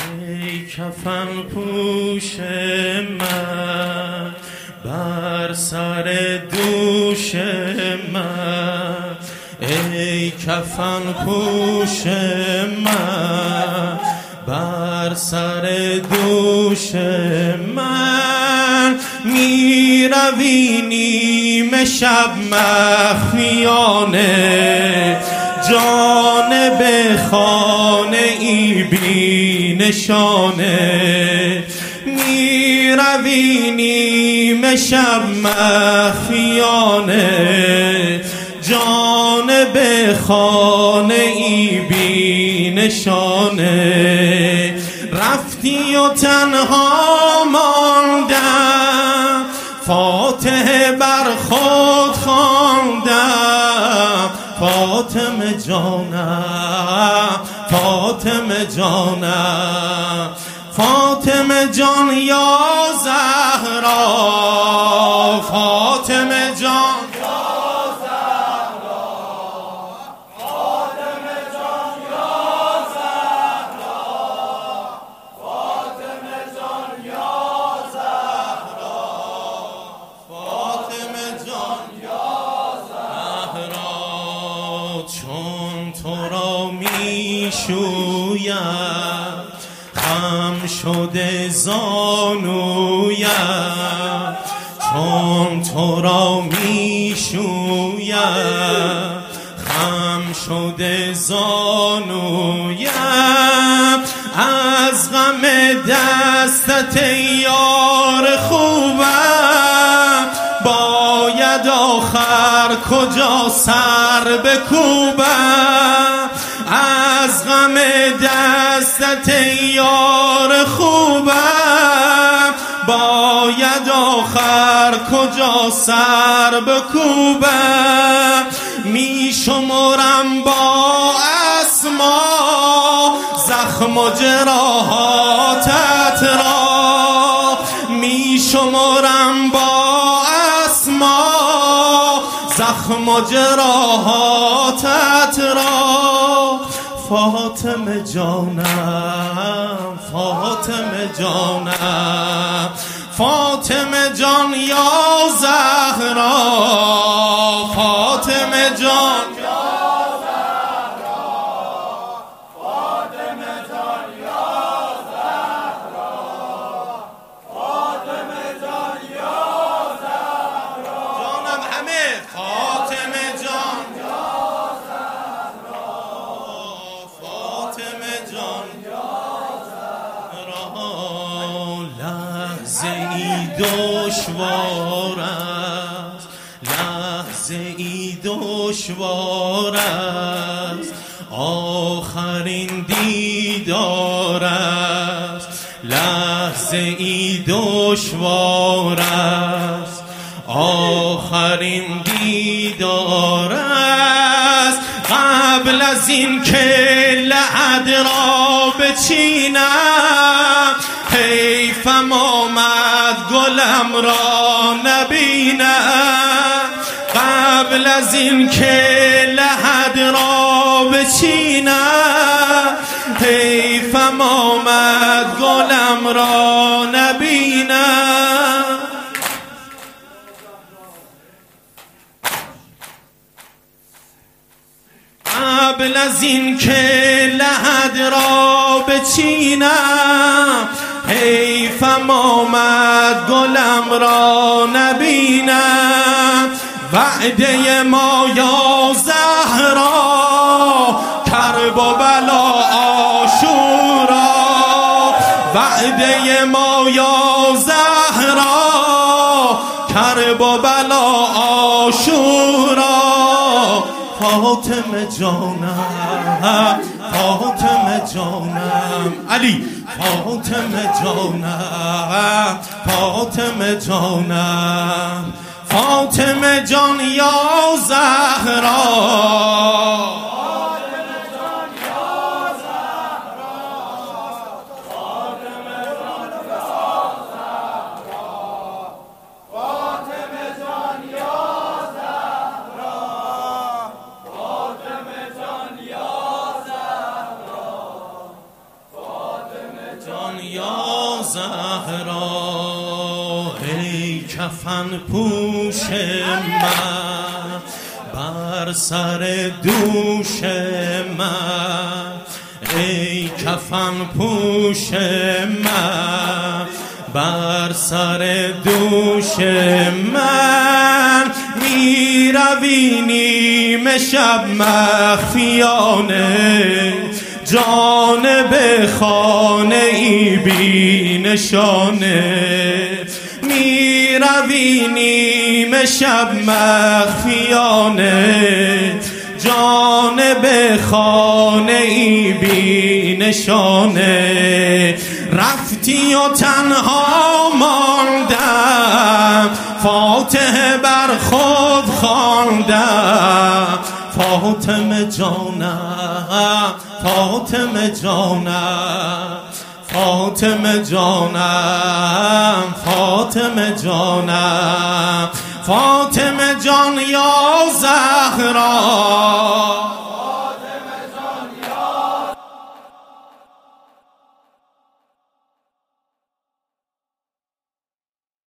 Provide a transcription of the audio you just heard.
ای کفن پوش من بر سر دوش من، ای کفن پوش من بر سر دوش من، می روی نیمه شب مخفیانه جانب خانه ای بی نشانه، می روی نیمه شب مخفیانه جانب خانه ای بی نشانه، رفتی و تنها ماندم فاتحه بر خود خواندم، فاطمه جانم فاطمه جانم فاطمه جان یا زهرا، فاطمه جان شویم خم شده زانویم، چون تو را می شویم خم شده زانویم، از غم دستت یار خوبم باید آخر کجا سر بکوبم، از غم دستت یار خوبم باید آخر کجا سر بکوبم، می شمرم با اسما زخم و جراحاتت را، می شمرم با اسما زخم و جراحاتت را، فاطمه جانم فاطمه جانم فاطمه جان یا زهرا، فاطمه جان دشوار است، لحظه ای دشوار است، آخرین دیدار است، لحظه ای دشوار است، آخرین دیدار است، قبل از این که لحد را بچینم حیفم آمد گلم را نبینم، قبل از این که لحد را بچینم حیفم آمد گلم را نبینم، قبل از این که لحد را بچینم حیفم آمد گلم را نبینم، وعده ما یا زهرا کرب و بلا عاشورا، وعده ما یا زهرا کرب و بلا عاشورا، فاطمه جانم فاطمه جانم علی، فاطمه جانم فاطمه جانم فاطمه جان یا زهرا، جان یا زهرا ای کفن پوش من بر سر دوش من ای کفن پوش من بر سر دوش من می روی نیمه شب مخفیانه جانب خانه ای بی نشانه می روی نیمه شب مخفیانه جانب خانه ای بی نشانه رفتی و تنها ماندم فاتحه بر خود خواندم فاطمه جانم فاطمه جانم فاطمه جانم فاطمه جانم فاطمه جان یا زهرا